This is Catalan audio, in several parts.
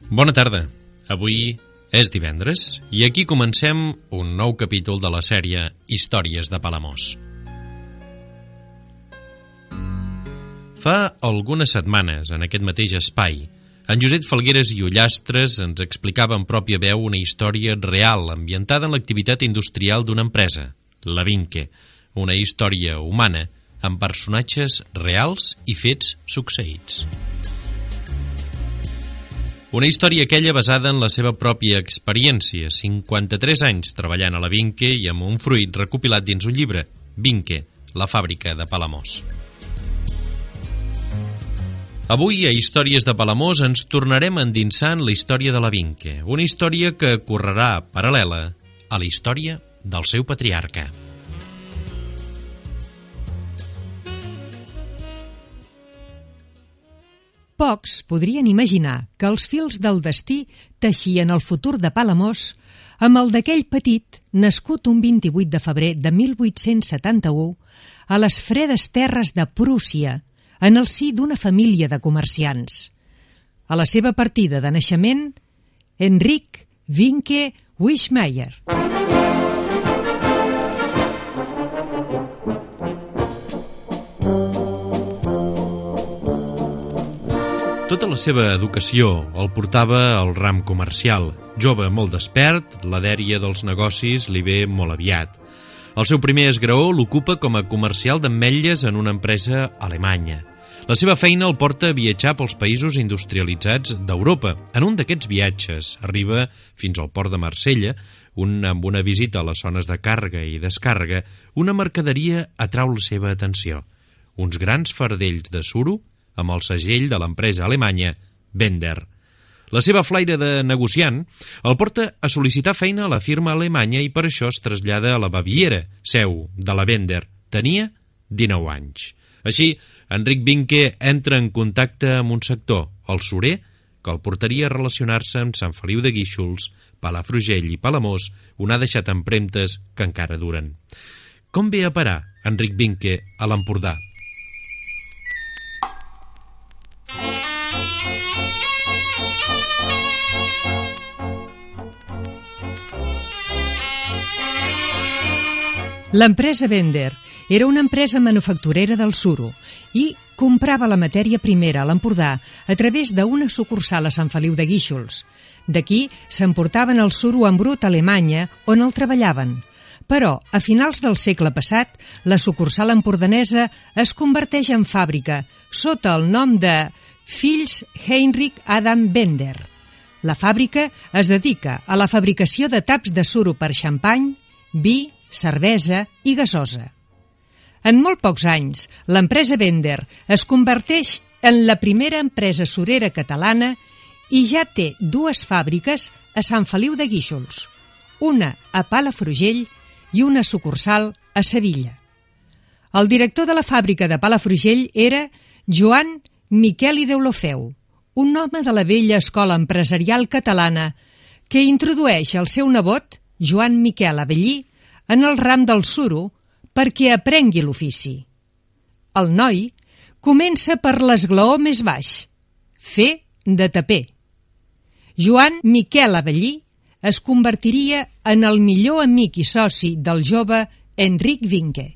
Bona tarda. Avui és divendres i aquí comencem un nou capítol de la sèrie Històries de Palamós. Fa algunes setmanes, en aquest mateix espai, en Josep Falgueres i Ullastres ens explicava en pròpia veu una història real ambientada en l'activitat industrial d'una empresa, la Vinque, una història humana amb personatges reals i fets succeïts. Una història aquella basada en la seva pròpia experiència, 53 anys treballant a la Vinque i amb un fruit recopilat dins un llibre, Vinque, la fàbrica de Palamós. Avui, a Històries de Palamós, ens tornarem a endinsar en la història de la Vinque, una història que correrà paral·lela a la història del seu patriarca. Pocs podrien imaginar que els fils del destí teixien el futur de Palamós amb el d'aquell petit, nascut un 28 de febrer de 1871, a les fredes terres de Prússia, en el si d'una família de comerciants. A la seva partida de naixement, Enric Vinque Wischmeyer. Tota la seva educació el portava al ram comercial. Jove molt despert, la dèria dels negocis li ve molt aviat. El seu primer esgraó l'ocupa com a comercial d'ametlles en una empresa alemanya. La seva feina el porta a viatjar pels països industrialitzats d'Europa. En un d'aquests viatges arriba fins al port de Marsella, amb una visita a les zones de càrrega i descàrrega, una mercaderia atrau la seva atenció. Uns grans fardells de suro amb el segell de l'empresa alemanya Bender. La seva flaire de negociant el porta a sol·licitar feina a la firma alemanya i per això es trasllada a la Baviera, seu de la Bender. Tenia 19 anys. Així, Enric Vinque entra en contacte amb un sector, el surer, que el portaria a relacionar-se amb Sant Feliu de Guíxols, Palafrugell i Palamós, on ha deixat empremtes que encara duren. Com ve a parar Enric Vinque a l'Empordà? L'empresa Bender era una empresa manufacturera del suro i comprava la matèria primera a l'Empordà a través d'una sucursal a Sant Feliu de Guíxols. D'aquí s'emportaven el suro en brut a Alemanya, on el treballaven. Però, a finals del segle passat, la sucursal empordanesa es converteix en fàbrica, sota el nom de Fills Heinrich Adam Bender. La fàbrica es dedica a la fabricació de taps de suro per xampany, vi, cervesa i gasosa. En molt pocs anys, l'empresa Bender es converteix en la primera empresa surera catalana i ja té dues fàbriques a Sant Feliu de Guíxols, una a Palafrugell i una sucursal a Sevilla. El director de la fàbrica de Palafrugell era Joan Miquel i Deulofeu, un home de la vella escola empresarial catalana que introdueix el seu nebot, Joan Miquel Avellí, en el ram del suro perquè aprengui l'ofici. El noi comença per l'esglaó més baix, fer de taper. Joan Miquel Avellí es convertiria en el millor amic i soci del jove Enric Vinque.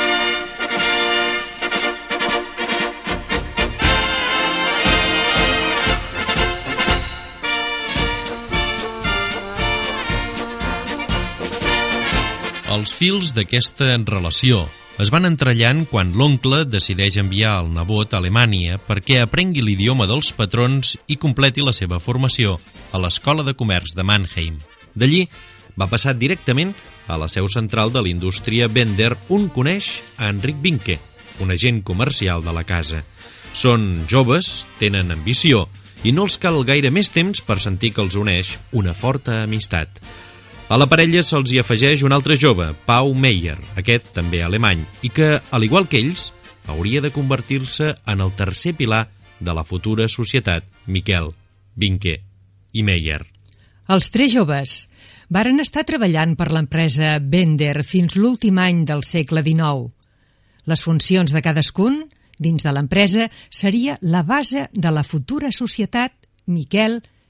Els fils d'aquesta relació es van entrellant quan l'oncle decideix enviar el nebot a Alemanya perquè aprengui l'idioma dels patrons i completi la seva formació a l'Escola de Comerç de Mannheim. D'allí va passar directament a la seu central de la indústria Bender, on coneix a Enric Vinque, un agent comercial de la casa. Són joves, tenen ambició i no els cal gaire més temps per sentir que els uneix una forta amistat. A la parella se'ls hi afegeix un altre jove, Pau Meyer, aquest també alemany, i que, al igual que ells, hauria de convertir-se en el tercer pilar de la futura societat, Miquel, Vinque i Meyer. Els tres joves varen estar treballant per l'empresa Bender fins l'últim any del segle XIX. Les funcions de cadascun, dins de l'empresa, seria la base de la futura societat Miquel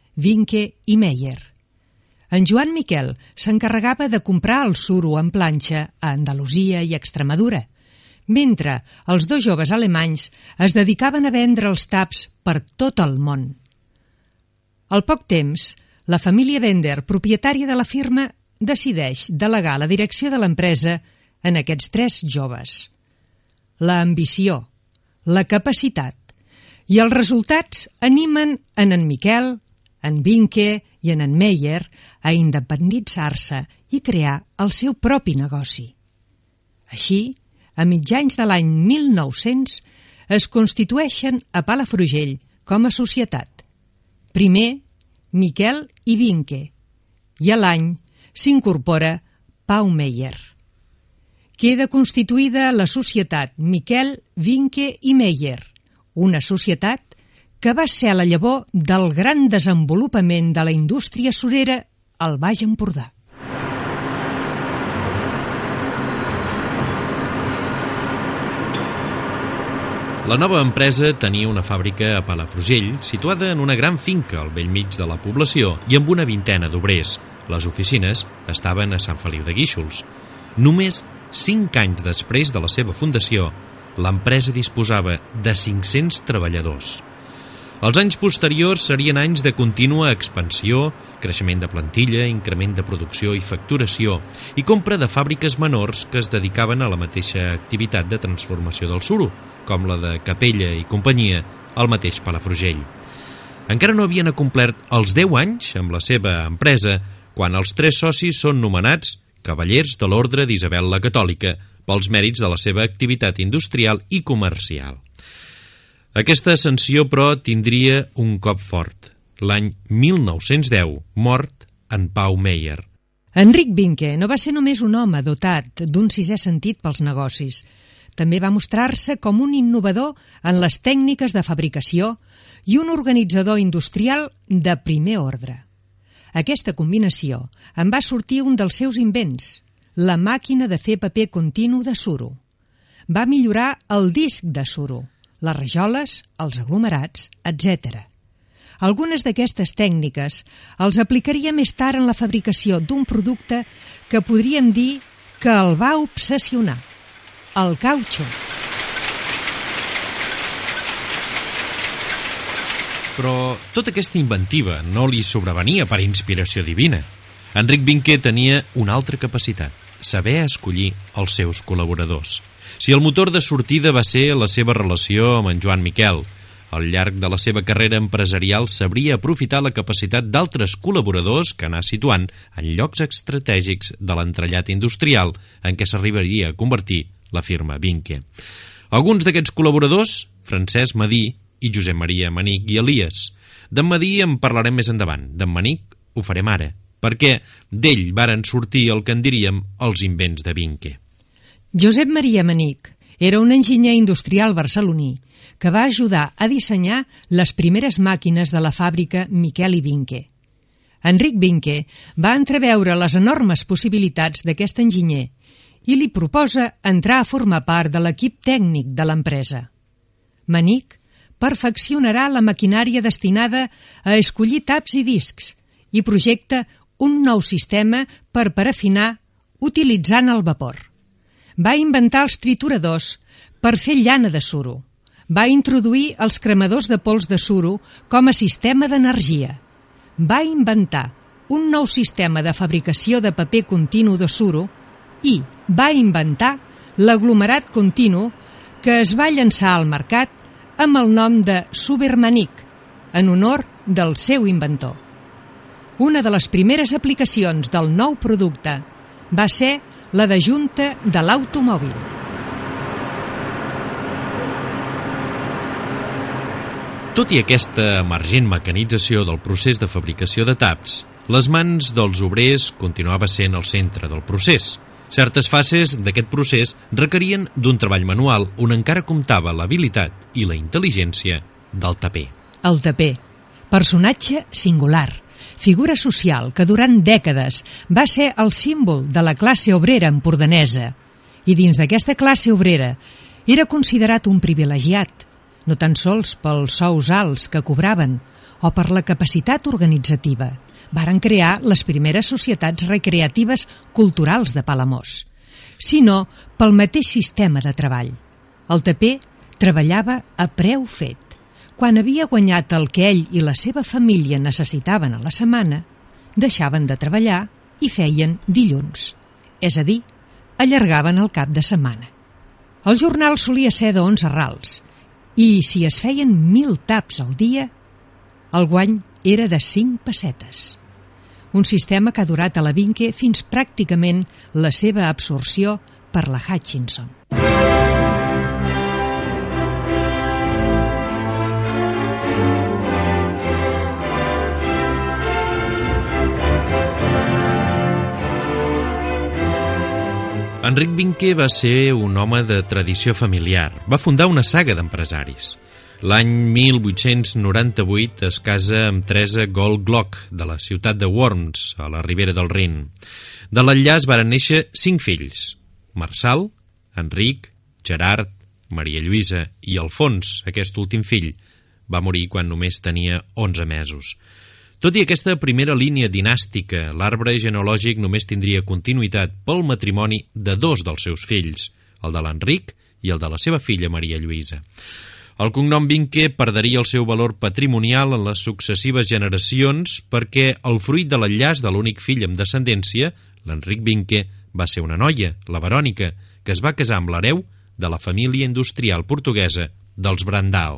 Vinque i Meyer. En Joan Miquel s'encarregava de comprar el suro en planxa a Andalusia i Extremadura, mentre els dos joves alemanys es dedicaven a vendre els taps per tot el món. Al poc temps, la família Bender, propietària de la firma, decideix delegar la direcció de l'empresa en aquests tres joves. La ambició, la capacitat i els resultats animen en Miquel, en Vinque i en Meyer a independitzar-se i crear el seu propi negoci. Així, a mitjans de l'any 1900, es constitueixen a Palafrugell com a societat. Primer, Miquel i Vinque, i a l'any s'incorpora Pau Meyer. Queda constituïda la societat Miquel, Vinque i Meyer, una societat que va ser la llavor del gran desenvolupament de la indústria surera al Baix Empordà. La nova empresa tenia una fàbrica a Palafrugell, situada en una gran finca al bell mig de la població i amb una vintena d'obrers. Les oficines estaven a Sant Feliu de Guíxols. Només 5 anys després de la seva fundació, l'empresa disposava de 500 treballadors. Els anys posteriors serien anys de contínua expansió, creixement de plantilla, increment de producció i facturació i compra de fàbriques menors que es dedicaven a la mateixa activitat de transformació del suro, com la de Capella i companyia al mateix Palafrugell. Encara no havien acomplert els 10 anys amb la seva empresa quan els 3 socis són nomenats cavallers de l'Ordre d'Isabel la Catòlica pels mèrits de la seva activitat industrial i comercial. Aquesta ascensió, però, tindria un cop fort. L'any 1910, mort en Pau Meyer. Enric Vinque no va ser només un home dotat d'un sisè sentit pels negocis. També va mostrar-se com un innovador en les tècniques de fabricació i un organitzador industrial de primer ordre. Aquesta combinació en va sortir un dels seus invents, la màquina de fer paper continu de suro. Va millorar el disc de suro, les rajoles, els aglomerats, etc. Algunes d'aquestes tècniques els aplicaria més tard en la fabricació d'un producte que podríem dir que el va obsessionar, el cautxú. Però tota aquesta inventiva no li sobrevenia per inspiració divina. Enric Vinque tenia una altra capacitat, saber escollir els seus col·laboradors. Si el motor de sortida va ser la seva relació amb en Joan Miquel, al llarg de la seva carrera empresarial sabria aprofitar la capacitat d'altres col·laboradors que anà situant en llocs estratègics de l'entrellat industrial en què s'arribaria a convertir la firma Vinque. Alguns d'aquests col·laboradors, Francesc Madí i Josep Maria Manic i Elias. D'en Madí en parlarem més endavant, d'en Manic ho farem ara, perquè d'ell varen sortir el que en diríem els invents de Vinque. Josep Maria Manic era un enginyer industrial barceloní que va ajudar a dissenyar les primeres màquines de la fàbrica Miquel i Vinque. Enric Vinque va entreveure les enormes possibilitats d'aquest enginyer i li proposa entrar a formar part de l'equip tècnic de l'empresa. Manic perfeccionarà la maquinària destinada a escollir taps i discs i projecta un nou sistema per parafinar utilitzant el vapor. Va inventar els trituradors per fer llana de suro. Va introduir els cremadors de pols de suro com a sistema d'energia. Va inventar un nou sistema de fabricació de paper continu de suro i va inventar l'aglomerat continu que es va llançar al mercat amb el nom de Supermanic, en honor del seu inventor. Una de les primeres aplicacions del nou producte va ser la de junta de l'automòbil. Tot i aquesta emergent mecanització del procés de fabricació de taps, les mans dels obrers continuava sent el centre del procés. Certes fases d'aquest procés requerien d'un treball manual on encara comptava l'habilitat i la intel·ligència del taper. El taper, personatge singular, figura social que durant dècades va ser el símbol de la classe obrera empordanesa i dins d'aquesta classe obrera era considerat un privilegiat no tan sols pels sous alts que cobraven o per la capacitat organitzativa. Varen crear les primeres societats recreatives culturals de Palamós, sinó pel mateix sistema de treball. El taper treballava a preu fet. Quan havia guanyat el que ell i la seva família necessitaven a la setmana, deixaven de treballar i feien dilluns, és a dir, allargaven el cap de setmana. El jornal solia ser d'11 rals i si es feien 1.000 taps al dia, el guany era de 5 pessetes. Un sistema que ha durat a la Vinque fins pràcticament la seva absorció per la Hutchinson. Enric Vinque va ser un home de tradició familiar. Va fundar una saga d'empresaris. L'any 1898 es casa amb Teresa Goldglock, de la ciutat de Worms, a la ribera del Rin. De l'enllaç varen néixer 5 fills: Marçal, Enric, Gerard, Maria Lluïsa i Alfons, aquest últim fill. Va morir quan només tenia 11 mesos. Tot i aquesta primera línia dinàstica, l'arbre genealògic només tindria continuïtat pel matrimoni de 2 dels seus fills, el de l'Enric i el de la seva filla Maria Lluïsa. El cognom Vinque perdria el seu valor patrimonial en les successives generacions perquè el fruit de l'enllaç de l'únic fill amb descendència, l'Enric Vinque, va ser una noia, la Verònica, que es va casar amb l'hereu de la família industrial portuguesa dels Brandao.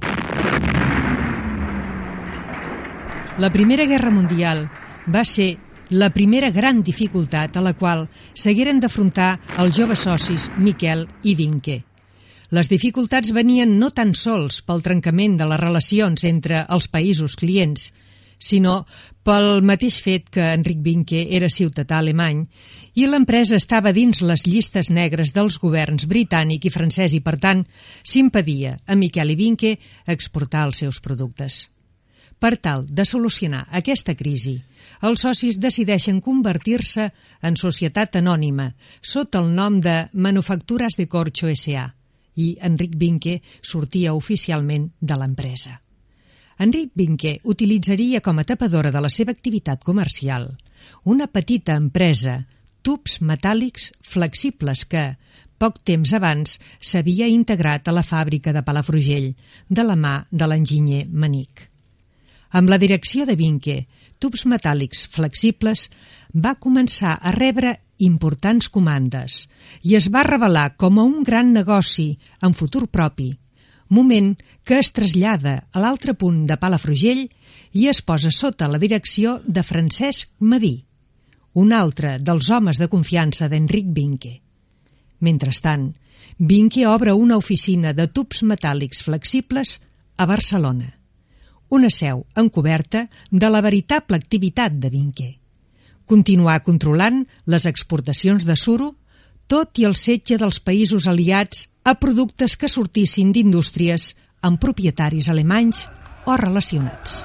La Primera Guerra Mundial va ser la primera gran dificultat a la qual s'hagueren d'afrontar els joves socis Miquel i Vinque. Les dificultats venien no tan sols pel trencament de les relacions entre els països clients, sinó pel mateix fet que Enric Vinque era ciutadà alemany i l'empresa estava dins les llistes negres dels governs britànic i francès i, per tant, s'impedia a Miquel i Vinque exportar els seus productes. Per tal de solucionar aquesta crisi, els socis decideixen convertir-se en societat anònima sota el nom de Manufacturas de Corcho S.A. i Enric Vinque sortia oficialment de l'empresa. Enric Vinque utilitzaria com a tapadora de la seva activitat comercial una petita empresa, tubs metàl·lics flexibles que, poc temps abans, s'havia integrat a la fàbrica de Palafrugell de la mà de l'enginyer Manic. Amb la direcció de Vinque, Tubs Metàl·lics Flexibles va començar a rebre importants comandes i es va revelar com a un gran negoci en futur propi, moment que es trasllada a l'altre punt de Palafrugell i es posa sota la direcció de Francesc Madí, un altre dels homes de confiança d'Enric Vinque. Mentrestant, Vinque obre una oficina de tubs metàl·lics flexibles a Barcelona, una seu encoberta de la veritable activitat de Vinque. Continuar controlant les exportacions de suro, tot i el setge dels països aliats a productes que sortissin d'indústries amb propietaris alemanys o relacionats.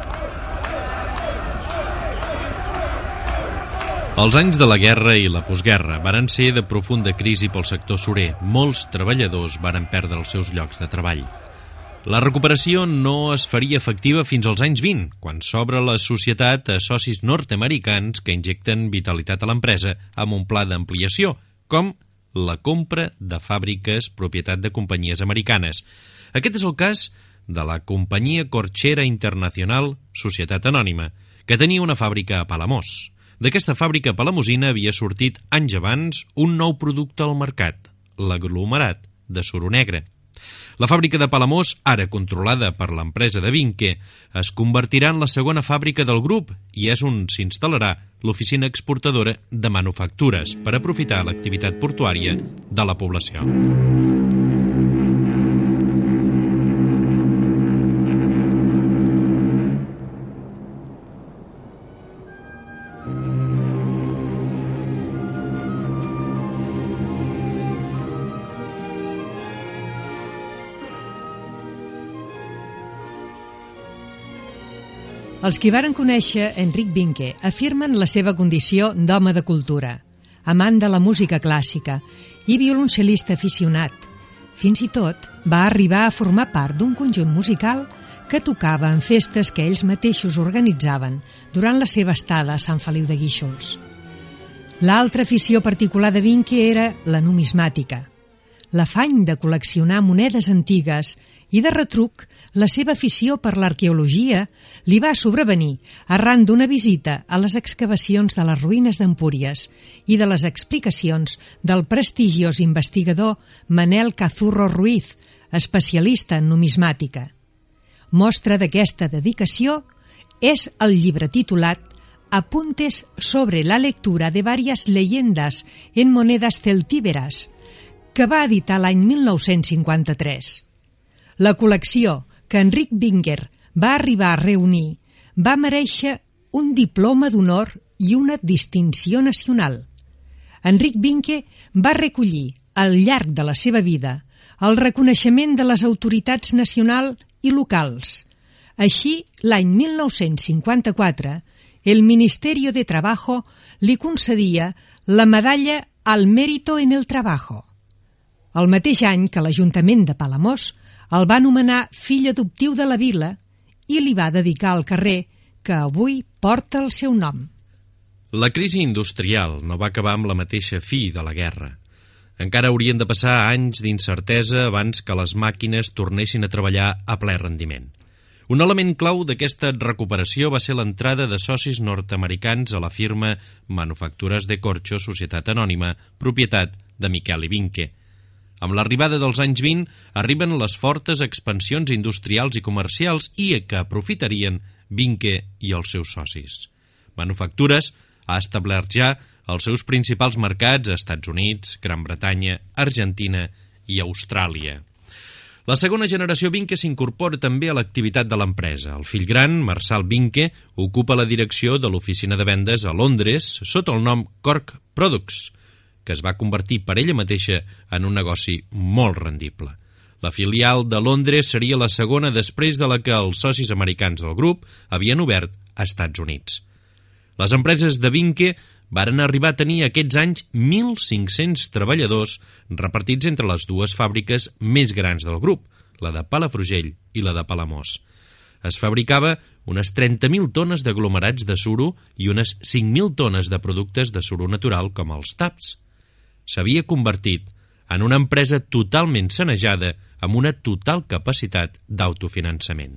Els anys de la guerra i la postguerra varen ser de profunda crisi pel sector surer. Molts treballadors varen perdre els seus llocs de treball. La recuperació no es faria efectiva fins als anys 20, quan s'obre la societat a socis nord-americans que injecten vitalitat a l'empresa amb un pla d'ampliació, com la compra de fàbriques propietat de companyies americanes. Aquest és el cas de la companyia Corchera Internacional, Societat Anònima, que tenia una fàbrica a Palamós. D'aquesta fàbrica palamosina havia sortit anys abans un nou producte al mercat, l'aglomerat de suro negre. La fàbrica de Palamós, ara controlada per l'empresa de Vinque, es convertirà en la segona fàbrica del grup i és on s'instal·larà l'oficina exportadora de manufactures per aprofitar l'activitat portuària de la població. Els qui varen conèixer Enric Vinque afirmen la seva condició d'home de cultura, amant de la música clàssica i violoncel·lista aficionat, Fins i tot va arribar a formar part d'un conjunt musical que tocava en festes que ells mateixos organitzaven durant la seva estada a Sant Feliu de Guíxols. L'altra afició particular de Vinque era la numismàtica. L'afany de col·leccionar monedes antigues i, de retruc, la seva afició per l'arqueologia li va sobrevenir arran d'una visita a les excavacions de les ruïnes d'Empúries i de les explicacions del prestigiós investigador Manel Cazurro Ruiz, especialista en numismàtica. Mostra d'aquesta dedicació és el llibre titulat Apuntes sobre la lectura de varias leyendas en monedas celtíberas, que va editar l'any 1953. La col·lecció que Enric Vinque va arribar a reunir va merèixer un diploma d'honor i una distinció nacional. Enric Vinque va recollir, al llarg de la seva vida, el reconeixement de les autoritats nacionals i locals. Així, l'any 1954, el Ministerio de Trabajo li concedia la medalla al Mérito en el Trabajo. El mateix any que l'Ajuntament de Palamós el va nomenar fill adoptiu de la vila i li va dedicar el carrer que avui porta el seu nom. La crisi industrial no va acabar amb la mateixa fi de la guerra. Encara haurien de passar anys d'incertesa abans que les màquines tornessin a treballar a ple rendiment. Un element clau d'aquesta recuperació va ser l'entrada de socis nord-americans a la firma Manufactures de Corcho, societat anònima, propietat de Miquel i Vinque. Amb l'arribada dels anys 20 arriben les fortes expansions industrials i comercials i que aprofitarien Vinque i els seus socis. Manufactures ha establert ja els seus principals mercats a Estats Units, Gran Bretanya, Argentina i Austràlia. La segona generació Vinque s'incorpora també a l'activitat de l'empresa. El fill gran, Marçal Vinque, ocupa la direcció de l'oficina de vendes a Londres sota el nom Cork Products, que es va convertir per ella mateixa en un negoci molt rendible. La filial de Londres seria la segona després de la que els socis americans del grup havien obert a Estats Units. Les empreses de Vinque varen arribar a tenir aquests anys 1.500 treballadors repartits entre les dues fàbriques més grans del grup, la de Palafrugell i la de Palamós. Es fabricava unes 30.000 tones d'aglomerats de suro i unes 5.000 tones de productes de suro natural com els taps. S'havia convertit en una empresa totalment sanejada amb una total capacitat d'autofinançament.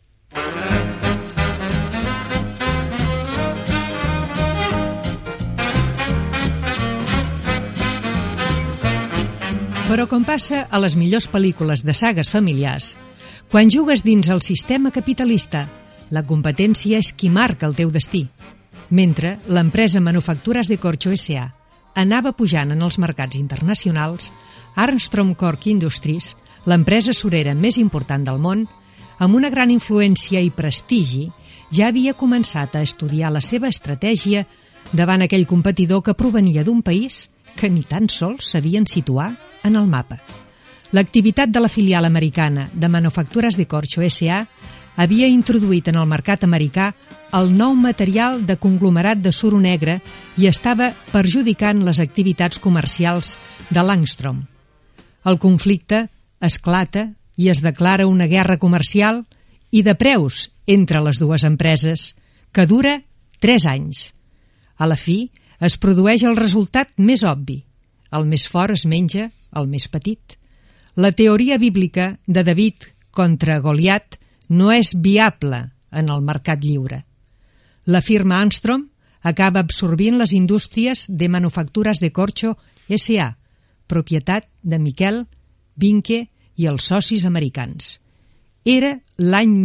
Però com passa a les millors pel·lícules de sagues familiars, quan jugues dins el sistema capitalista, la competència és qui marca el teu destí. Mentre l'empresa Manufactures de Corcho S.A. anava pujant en els mercats internacionals, Armstrong Cork Industries, l'empresa surera més important del món, amb una gran influència i prestigi, ja havia començat a estudiar la seva estratègia davant aquell competidor que provenia d'un país que ni tan sols sabien situar en el mapa. L'activitat de la filial americana de Manufactures de Corcho S.A. havia introduït en el mercat americà el nou material de conglomerat de suro negre i estava perjudicant les activitats comercials de l'Angstrom. El conflicte esclata i es declara una guerra comercial i de preus entre les dues empreses, que dura 3 anys. A la fi, es produeix el resultat més obvi. El més fort es menja el més petit. La teoria bíblica de David contra Goliat no és viable en el mercat lliure. La firma Armstrong acaba absorbint les indústries de Manufactures de Corcho S.A., propietat de Miquel, Vinque i els socis americans. Era l'any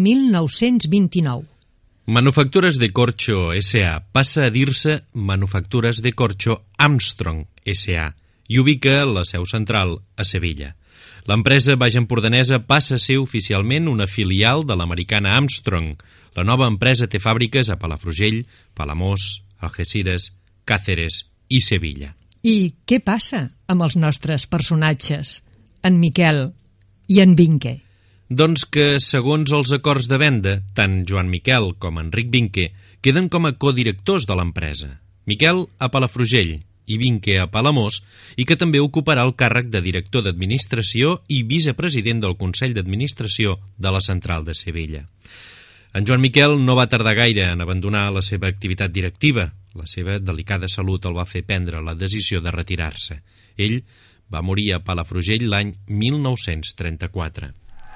1929. Manufactures de Corcho S.A. passa a dir-se Manufactures de Corcho Armstrong S.A. i ubica la seu central a Sevilla. L'empresa baix-empordanesa passa a ser oficialment una filial de l'americana Armstrong. La nova empresa té fàbriques a Palafrugell, Palamós, Algeciras, Càceres i Sevilla. I què passa amb els nostres personatges, en Miquel i en Vinque? Doncs que, segons els acords de venda, tant Joan Miquel com Enric Vinque queden com a codirectors de l'empresa. Miquel a Palafrugell i Vinque a Palamós i que també ocuparà el càrrec de director d'administració i vicepresident del Consell d'Administració de la Central de Sevilla. En Joan Miquel no va tardar gaire en abandonar la seva activitat directiva. La seva delicada salut el va fer prendre la decisió de retirar-se. Ell va morir a Palafrugell l'any 1934.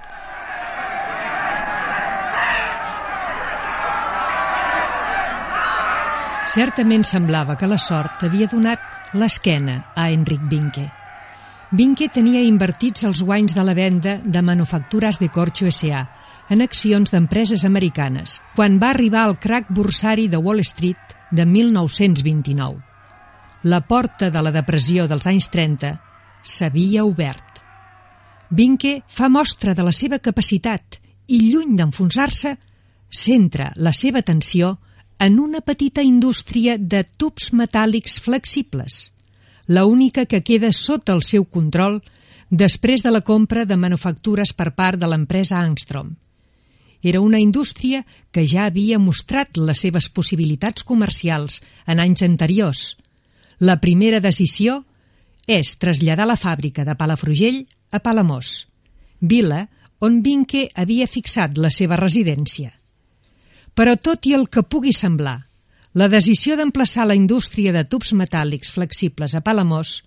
Certament semblava que la sort havia donat l'esquena a Enric Vinque. Vinque tenia invertits els guanys de la venda de Manufacturas de Corcho S.A. en accions d'empreses americanes, quan va arribar el crac borsari de Wall Street de 1929. La porta de la depressió dels anys 30 s'havia obert. Vinque fa mostra de la seva capacitat i, lluny d'enfonsar-se, centra la seva atenció en una petita indústria de tubs metàl·lics flexibles, la única que queda sota el seu control després de la compra de manufactures per part de l'empresa Angstrom. Era una indústria que ja havia mostrat les seves possibilitats comercials en anys anteriors. La primera decisió és traslladar la fàbrica de Palafrugell a Palamós, vila on Vinque havia fixat la seva residència. Però tot i el que pugui semblar, la decisió d'emplaçar la indústria de tubs metàl·lics flexibles a Palamós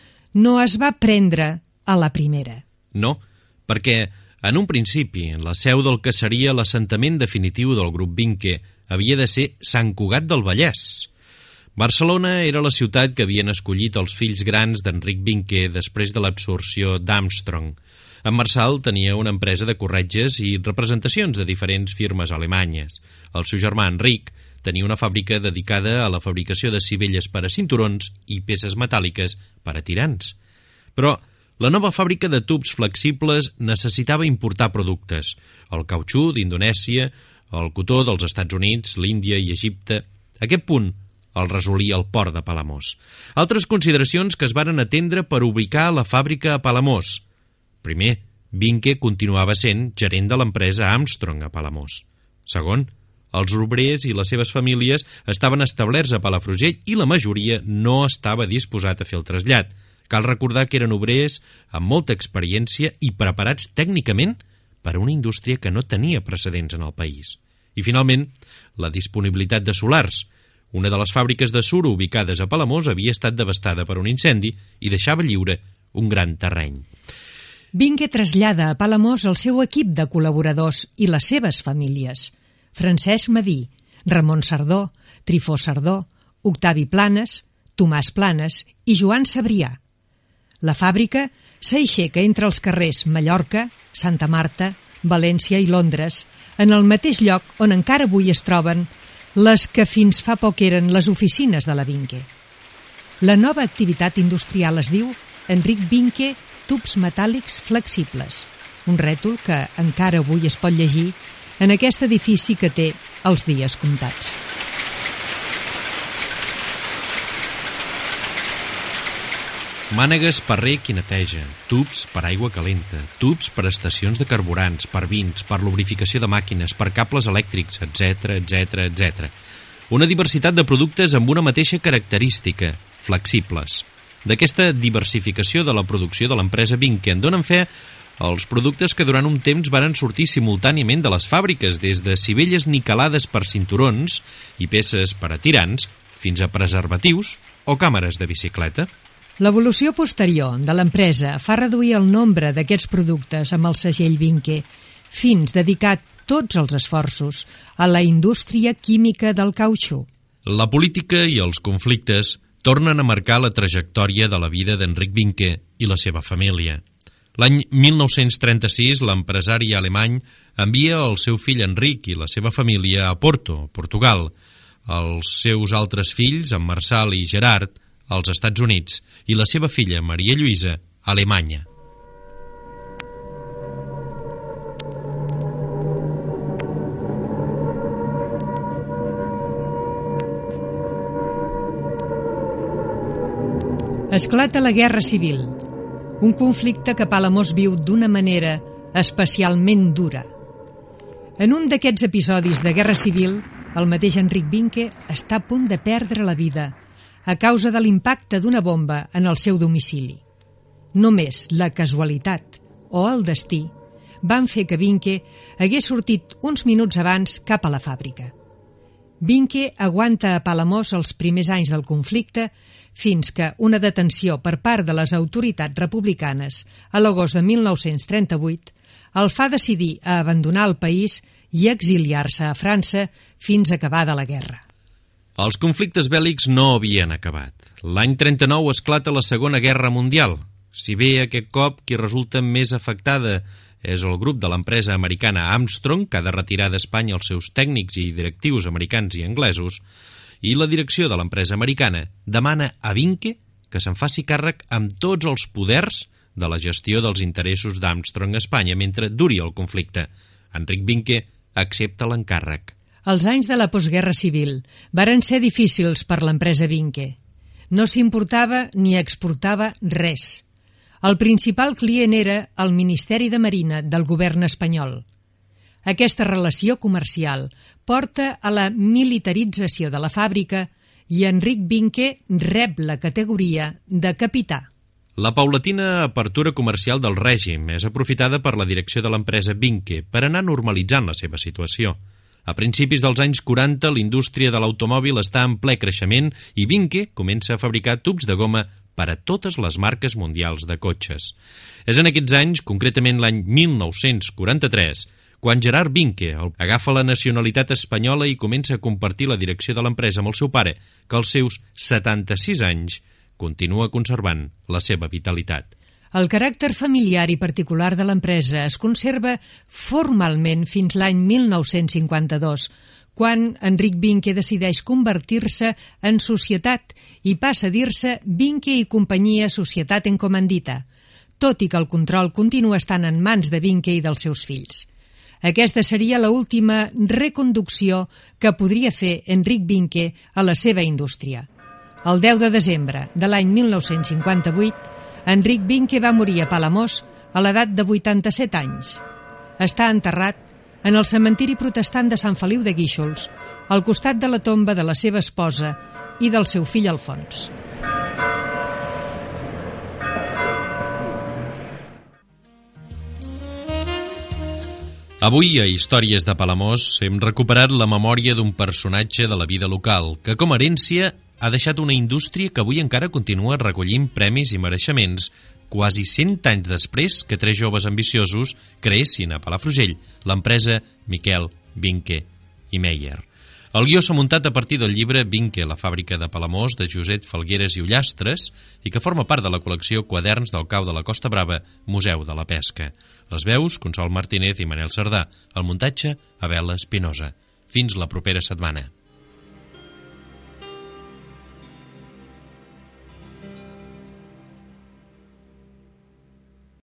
no es va prendre a la primera. No, perquè en un principi la seu del que seria l'assentament definitiu del grup Vinque havia de ser Sant Cugat del Vallès. Barcelona era la ciutat que havien escollit els fills grans d'Enric Vinque després de l'absorció d'Armstrong. En Marçal tenia una empresa de corretges i representacions de diferents firmes alemanyes. El seu germà Enric tenia una fàbrica dedicada a la fabricació de sivelles per a cinturons i peces metàl·liques per a tirants. Però la nova fàbrica de tubs flexibles necessitava importar productes: el cautxú d'Indonèsia, el cotó dels Estats Units, l'Índia i Egipte. Aquest punt el resolia el port de Palamós. Altres consideracions que es varen atendre per ubicar la fàbrica a Palamós. Primer, Vinque continuava sent gerent de l'empresa Armstrong a Palamós. Segon, els obrers i les seves famílies estaven establerts a Palafrugell i la majoria no estava disposat a fer el trasllat. Cal recordar que eren obrers amb molta experiència i preparats tècnicament per a una indústria que no tenia precedents en el país. I finalment, la disponibilitat de solars. Una de les fàbriques de suro ubicades a Palamós havia estat devastada per un incendi i deixava lliure un gran terreny. Vinque trasllada a Palamós el seu equip de col·laboradors i les seves famílies: Francesc Madí, Ramon Sardó, Trifó Sardó, Octavi Planes, Tomàs Planes i Joan Sabrià. La fàbrica s'aixeca entre els carrers Mallorca, Santa Marta, València i Londres, en el mateix lloc on encara avui es troben les que fins fa poc eren les oficines de la Vinque. La nova activitat industrial es diu Enric Vinque Tubs Metàl·lics Flexibles, un rètol que encara avui es pot llegir en aquest edifici que té els dies comptats. Mànegues per rec i neteja, tubs per aigua calenta, tubs per estacions de carburants, per vins, per lubrificació de màquines, per cables elèctrics, etc. Una diversitat de productes amb una mateixa característica: flexibles. D'aquesta diversificació de la producció de l'empresa Vinque en donen fe els productes que durant un temps varen sortir simultàniament de les fàbriques, des de sivelles niquelades per cinturons i peces per a tirants, fins a preservatius o càmeres de bicicleta. L'evolució posterior de l'empresa fa reduir el nombre d'aquests productes amb el segell Vinque, fins dedicar tots els esforços a la indústria química del cautxú. La política i els conflictes tornen a marcar la trajectòria de la vida d'Enric Vinque i la seva família. L'any 1936, l'empresari alemany envia el seu fill Enric i la seva família a Porto, Portugal, els seus altres fills, en Marçal i Gerard, als Estats Units, i la seva filla, Maria Lluïsa, a Alemanya. Esclata la Guerra Civil, un conflicte que Palamós viu d'una manera especialment dura. En un d'aquests episodis de Guerra Civil, el mateix Enric Vinque està a punt de perdre la vida a causa de l'impacte d'una bomba en el seu domicili. Només la casualitat o el destí van fer que Vinque hagués sortit uns minuts abans cap a la fàbrica. Vinque aguanta a Palamós els primers anys del conflicte fins que una detenció per part de les autoritats republicanes a l'agost de 1938 el fa decidir a abandonar el país i exiliar-se a França fins acabada la guerra. Els conflictes bèl·lics no havien acabat. L'any 39 esclata la Segona Guerra Mundial. Si bé aquest cop qui resulta més afectada és el grup de l'empresa americana Armstrong, que ha de retirar d'Espanya els seus tècnics i directius americans i anglesos, i la direcció de l'empresa americana demana a Vinque que se'n faci càrrec amb tots els poders de la gestió dels interessos d'Armstrong a Espanya mentre duri el conflicte. Enric Vinque accepta l'encàrrec. Els anys de la postguerra civil varen ser difícils per l'empresa Vinque. No s'importava ni exportava res. El principal client era el Ministeri de Marina del govern espanyol. Aquesta relació comercial porta a la militarització de la fàbrica i Enric Vinque rep la categoria de capità. La paulatina apertura comercial del règim és aprofitada per la direcció de l'empresa Vinque per anar normalitzant la seva situació. A principis dels anys 40, l'indústria de l'automòbil està en ple creixement i Vinque comença a fabricar tubs de goma per a totes les marques mundials de cotxes. És en aquests anys, concretament l'any 1943, quan Gerard Vinque agafa la nacionalitat espanyola i comença a compartir la direcció de l'empresa amb el seu pare, que als seus 76 anys continua conservant la seva vitalitat. El caràcter familiar i particular de l'empresa es conserva formalment fins l'any 1952, quan Enric Vinque decideix convertir-se en societat i passa a dir-se Vinque i Companyia Societat en Comandita, tot i que el control continua estant en mans de Vinque i dels seus fills. Aquesta seria l'última reconducció que podria fer Enric Vinque a la seva indústria. El 10 de desembre de l'any 1958, Enric Vinque va morir a Palamós a l'edat de 87 anys. Està enterrat en el cementiri protestant de Sant Feliu de Guíxols, al costat de la tomba de la seva esposa i del seu fill Alfons. Avui, a Històries de Palamós, hem recuperat la memòria d'un personatge de la vida local que, com a herència, ha deixat una indústria que avui encara continua recollint premis i mereixements, quasi 100 anys després que 3 joves ambiciosos creessin a Palafrugell l'empresa Miquel, Vinque i Meyer. El guió s'ha muntat a partir del llibre Vinque, la fàbrica de Palamós, de Josep Falgueres i Ullastres, i que forma part de la col·lecció Quaderns del Cau de la Costa Brava, Museu de la Pesca. Les veus, Consol Martínez i Manel Cerdà. El muntatge, Abel Espinosa. Fins la propera setmana.